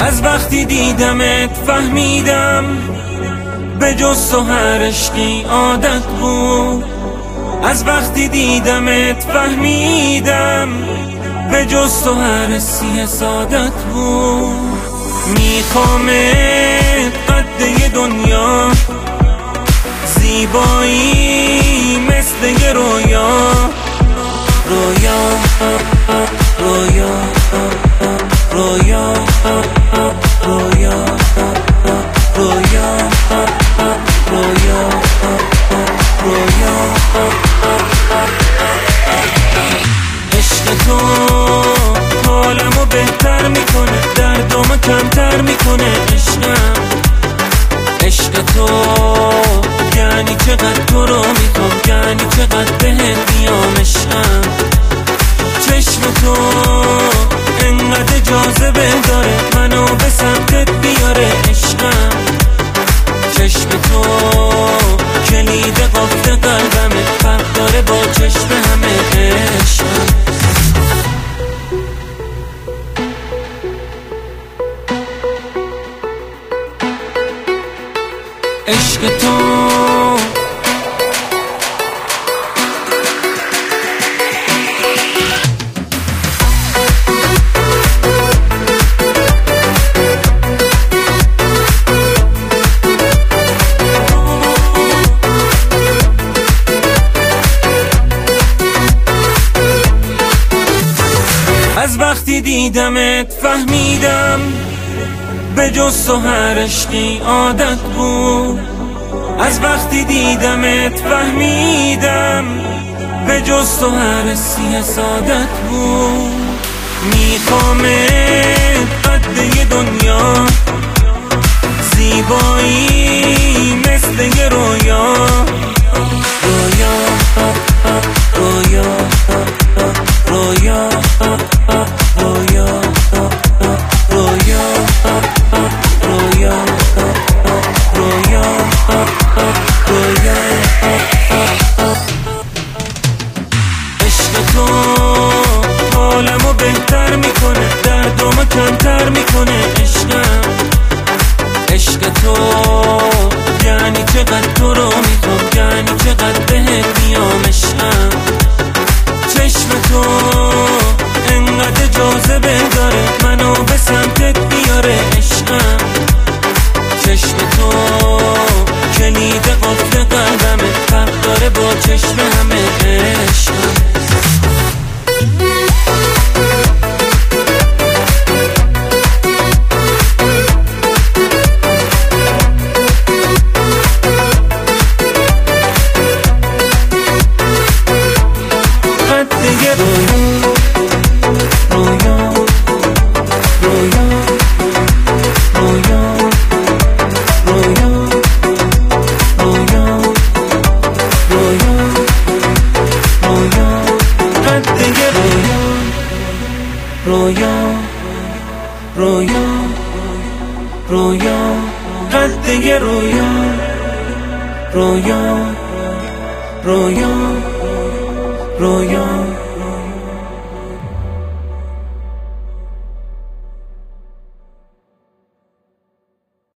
از وقتی دیدمت فهمیدم به جز تو هر عشقی عادت بود. از وقتی دیدمت فهمیدم به جز تو هر حسی سعادت بود. میخوامت قد دنیا، زیبایی مثل یه رویا. رویا رویا رویا رویا رویا رویا رویا. عشق تو حالمو بهتر میکنه، دردمو کمتر میکنه. عشق تو یعنی چقدر تو رو میخوام، یعنی چقدر بهت میام. عشقم چشم تو انقدر جاذبه داره، منو به سمتت بیاره. عشقم چشم تو کلید قفل قلبمه، فرق داره با چشم همه. عشقم عشق تو از وقتی دیدمت فهمیدم به جز تو هر عشقی عادت بود. از وقتی دیدمت فهمیدم به جز تو هر حسی سعادت بود. میخوامت قد دنیا، زیبایی مثل یه رویا. رویا رویا رویا رویا رویا رویا رویا رویا. عشق تو حالمو بهتر میکنه، دردمو کمتر میکنه. عشق تو یعنی چقدر تو رو میخوام، یعنی چقدر بهت میام. عشقم چشم تو انقدر جاذبه داره، منو به سمتت بیاره. عشقم چشم تو کلید قفل قلبمه، فرق داره با چشم همه. عشقم رویا رویا رویا قد یه رویا. رویا رویا رویا